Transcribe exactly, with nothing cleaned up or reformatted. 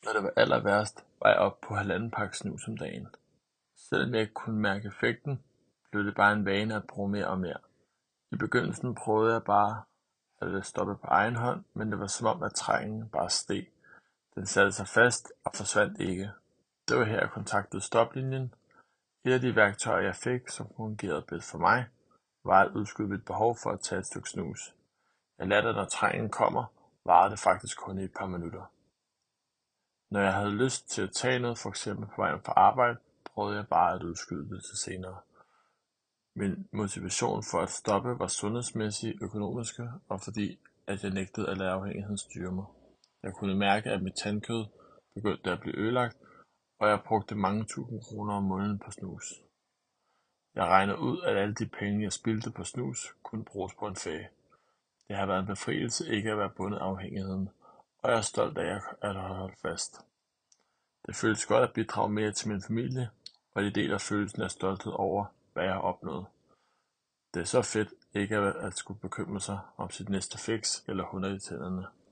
Når det var aller værst, var jeg oppe på halvanden pakke snus om dagen. Selvom jeg ikke kunne mærke effekten, blev det bare en vane at bruge mere og mere. I begyndelsen prøvede jeg bare at stoppe på egen hånd, men det var som om, at trængen bare steg. Den satte sig fast og forsvandt ikke. Det var her, jeg kontaktede Stoplinjen. Et af de værktøjer, jeg fik, som fungerede bedst for mig, var at udskyde mit behov for at tage et stykke snus. Jeg lærte, at når trængen kommer, varede det faktisk kun i et par minutter. Når jeg havde lyst til at tage noget, for eksempel på vejen fra arbejde, prøvede jeg bare at udskyde det til senere. Min motivation for at stoppe var sundhedsmæssig, økonomiske og fordi, at jeg nægtede at lade afhængigheden styre mig. Jeg kunne mærke, at mit tandkød begyndte at blive ødelagt, og jeg brugte mange tusind kroner om måneden på snus. Jeg regnede ud, at alle de penge, jeg spildte på snus, kunne bruges på en ferie. Det har været en befrielse ikke at være bundet af afhængigheden, og jeg er stolt af at have holdt fast. Det føles godt at bidrage mere til min familie, og det deler følelsen af stolthed over, hvad jeg har opnået. Det er så fedt ikke at skulle bekymre sig om sit næste fix eller hunder i tænderne.